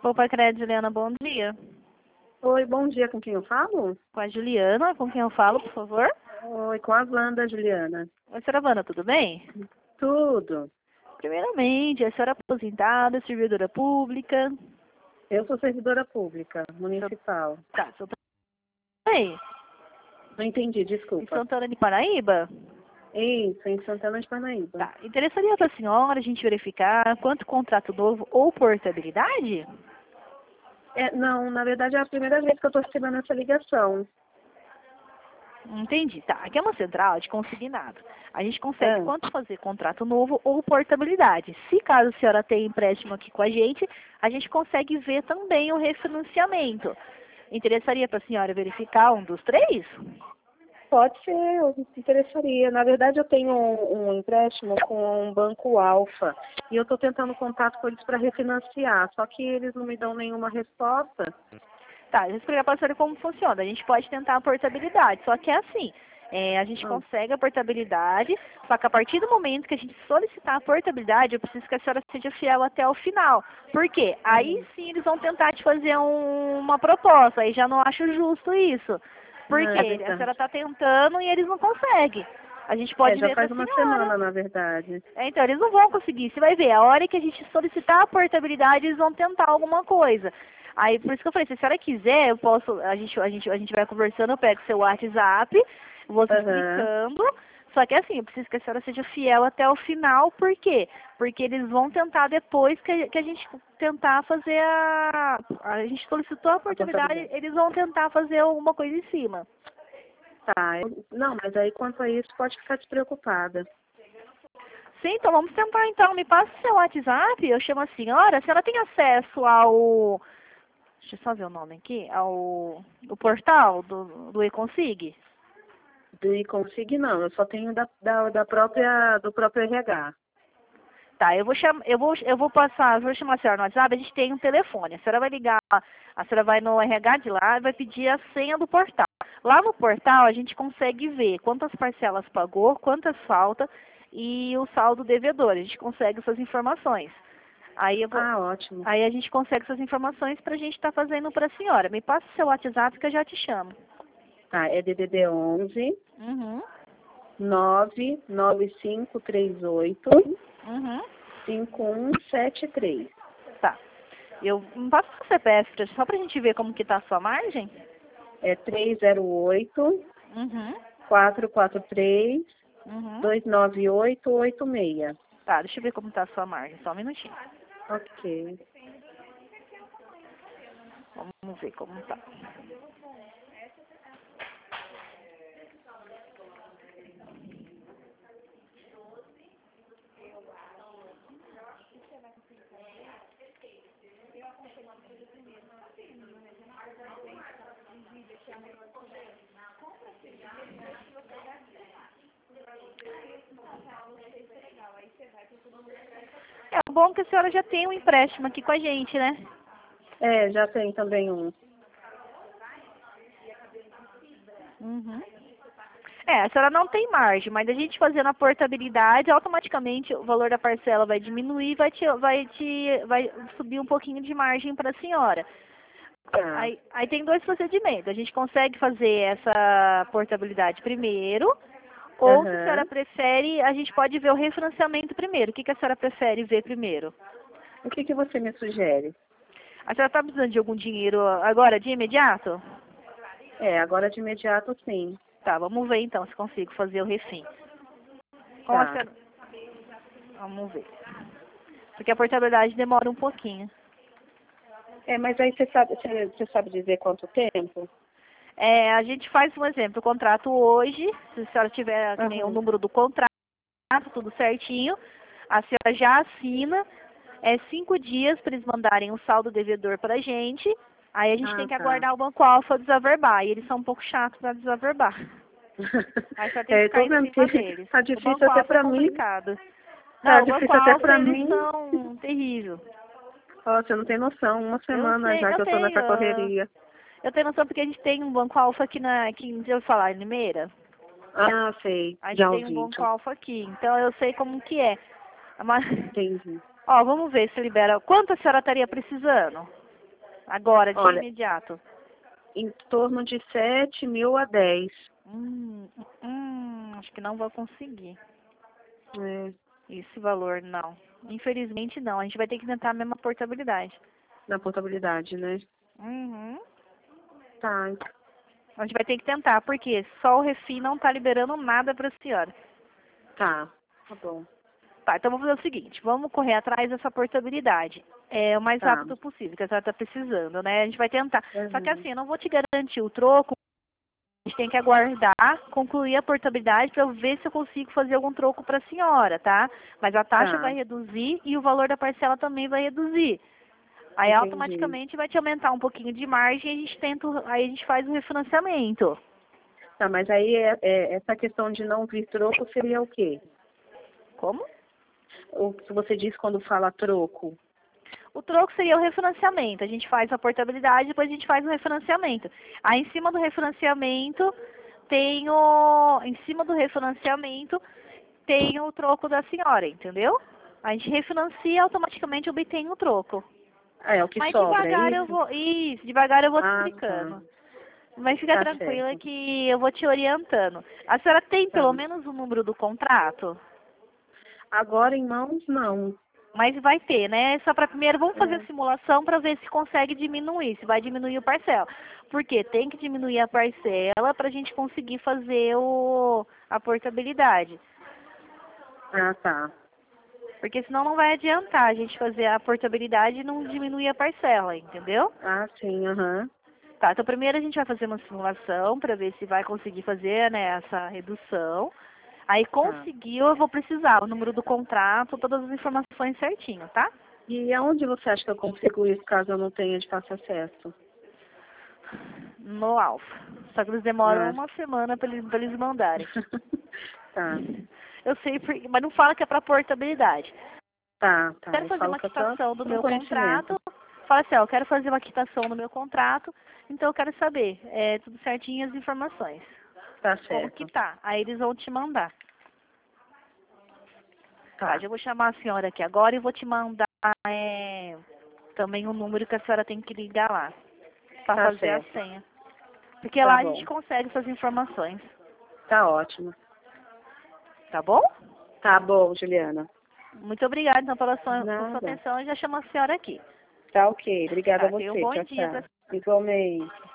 Opa, Crédito, Juliana, bom dia. Oi, bom dia, com quem eu falo? Com a Juliana, com quem eu falo, por favor? Oi, com a Wanda, Juliana. Oi, senhora Wanda, tudo bem? Tudo. Primeiramente, a senhora é aposentada, servidora pública. Eu sou servidora pública, municipal. Tá, Santana aí? Não entendi, Em desculpa. Santana de Paraíba? Isso, em Santana de Parnaíba. Tá, interessaria para a senhora a gente verificar quanto contrato novo ou portabilidade? Não, na verdade é a primeira vez que eu estou recebendo essa ligação. Entendi, tá. Aqui é uma central de consignado. A gente consegue Ah, quanto fazer contrato novo ou portabilidade. Se caso a senhora tenha empréstimo aqui com a gente consegue ver também o refinanciamento. Interessaria para a senhora verificar um dos três? pode ser, eu me interessaria. Na verdade, eu tenho um empréstimo com um banco Alfa e eu estou tentando contato com eles para refinanciar, só que eles não me dão nenhuma resposta. Tá, eu vou explicar para a senhora como funciona. A gente pode tentar a portabilidade, só que é assim. A gente Ah, consegue a portabilidade, só que a partir do momento que a gente solicitar a portabilidade, eu preciso que a senhora seja fiel até o final. Por quê? Aí sim eles vão tentar te fazer uma proposta, aí já não acho justo isso. não, Porque é a senhora verdade. está tentando e eles não conseguem. A gente pode Já ver com a faz uma senhora. semana, na verdade. Então, eles não vão conseguir. Você vai ver, a hora que a gente solicitar a portabilidade, eles vão tentar alguma coisa. Aí, por isso que eu falei, se a senhora quiser, eu posso, a gente vai conversando, eu pego seu WhatsApp, vou te Aham. explicando. Só que assim, eu preciso que a senhora seja fiel até o final, por quê? Porque eles vão tentar depois que a gente tentar fazer a gente solicitou a A portabilidade, contabilidade. eles vão tentar fazer alguma coisa em cima. Tá. Não, mas aí quanto a isso, pode ficar despreocupada. Sim, então vamos tentar então. Me passa o seu WhatsApp, eu chamo a senhora tem acesso ao. Deixa eu só ver o nome aqui, ao o portal do eConsig? E consigo não, eu só tenho do próprio RH. Tá, eu vou passar, eu vou chamar a senhora no WhatsApp, a gente tem um telefone. A senhora vai ligar, a senhora vai no RH de lá e vai pedir a senha do portal. Lá no portal a gente consegue ver quantas parcelas pagou, quantas falta e o saldo devedor. A gente consegue essas informações. Aí eu vou, Ah, ótimo. aí a gente consegue essas informações para a gente estar fazendo para a senhora. Me passa o seu WhatsApp que eu já te chamo. Tá, é DDD 11 Uhum, 99538 uhum, 5173. tá. Me passa o seu CPF só para a gente ver como que tá a sua margem. É 308 Uhum, 443 uhum. 29886. Tá, deixa eu ver como tá a sua margem, só um minutinho. Ok. Vamos ver como tá. É bom que a senhora já tem um empréstimo aqui com a gente, né? Já tem também um. Uhum. A senhora não tem margem, mas a gente fazendo a portabilidade, automaticamente o valor da parcela vai diminuir, vai subir um pouquinho de margem para a senhora. Tá. Aí tem dois procedimentos. A gente consegue fazer essa portabilidade primeiro, ou se a senhora Aham. prefere, a gente pode ver o refinanciamento primeiro. O que a senhora prefere ver primeiro? O que você me sugere? A senhora está precisando de algum dinheiro agora, de imediato? Agora de imediato sim. Tá, vamos ver então se consigo fazer o refim. Com a Tá. senhora... Vamos ver. Porque a portabilidade demora um pouquinho. Mas aí você sabe dizer quanto tempo? A gente faz um exemplo, o contrato hoje, se a senhora tiver que nem o Aham. número do contrato, tudo certinho, a senhora já assina, 5 dias para eles mandarem o saldo devedor para a gente, aí a gente tem Ah, que tá. aguardar o Banco Alfa desaverbar, e eles são um pouco chatos para desaverbar. Aí só tem que Eu ficar tô em vendo que cima deles. tá O difícil Banco até Alfa é pra mim. complicado. Tá Não, o Banco difícil até Alfa, pra eles mim. são terríveis. Ó, você não tem noção. Uma Eu semana sei, já que eu tô nessa correria. eu tenho noção porque a gente tem um Banco Alfa aqui, deixa eu falar, em Limeira. Ah, sei. A gente Já tem um ouvi. Banco Alfa aqui, então eu sei como que é. Mas, Entendi. ó, vamos ver se libera. Quanto a senhora estaria precisando? Agora, de Olha, imediato. em torno de 7.000 a 10. Acho que não vou conseguir É, esse valor, não. Infelizmente, não. A gente vai ter que tentar a mesma portabilidade. na portabilidade, né? Uhum. Tá, A gente vai ter que tentar, porque só o Refim não está liberando nada para a senhora. tá bom. Tá, então vamos fazer o seguinte, vamos correr atrás dessa portabilidade. O mais Tá. rápido possível, que a senhora está precisando, né? A gente vai tentar. Só que Uhum. assim, eu não vou te garantir o troco, a gente tem que aguardar, concluir a portabilidade para eu ver se eu consigo fazer algum troco para a senhora, tá? Mas a taxa Tá, vai reduzir e o valor da parcela também vai reduzir. Aí entendi. automaticamente vai te aumentar um pouquinho de margem e a gente tenta, aí a gente faz o refinanciamento. Tá, mas aí essa questão de não vir troco seria o quê? Como? O que você diz quando fala troco? O troco seria o refinanciamento. A gente faz a portabilidade, depois a gente faz o refinanciamento. Aí em cima do refinanciamento tem o troco da senhora, entendeu? A gente refinancia e automaticamente obtém o troco. Ah, é o que Mas sobra, é devagar eu isso? vou. Isso, devagar eu vou te Ah, tá. explicando. Mas fica Tá tranquila certo. que eu vou te orientando. A senhora tem Tá. pelo menos o número do contrato? Agora em mãos, não. Mas vai ter, né? Só para primeiro vamos fazer É. a simulação para ver se consegue diminuir, se vai diminuir o parcela. Porque tem que diminuir a parcela para a gente conseguir fazer a portabilidade. Ah, tá. Porque senão não vai adiantar a gente fazer a portabilidade e não diminuir a parcela, entendeu? Ah, sim, aham. Tá, então primeiro a gente vai fazer uma simulação para ver se vai conseguir fazer, né, essa redução. Aí Tá. conseguiu, eu vou precisar o número do contrato, todas as informações certinho, tá? E aonde você acha que eu consigo isso caso eu não tenha de fácil acesso? No Alfa. Só que eles demoram Ah. uma semana para eles mandarem. Tá. Eu sei, mas não fala que é para portabilidade. Tá. Quero Eu fazer falo uma que eu tô quitação do no meu conhecimento. contrato. Fala assim, ó, eu quero fazer uma quitação do meu contrato, então eu quero saber tudo certinho as informações. Tá Como que certo. tá? Aí eles vão te mandar. Tá, Tá. já vou chamar a senhora aqui agora e vou te mandar também o número que a senhora tem que ligar lá para Tá fazer a certo. senha. Porque Tá lá a gente bom. consegue essas informações. Tá ótimo. Tá bom? Tá bom, Juliana. Muito obrigada então por sua Nada. atenção. Eu já chamo a senhora aqui. Tá ok. Obrigada a Tá, tenha um você. bom Tchau, dia para tchau. Igualmente.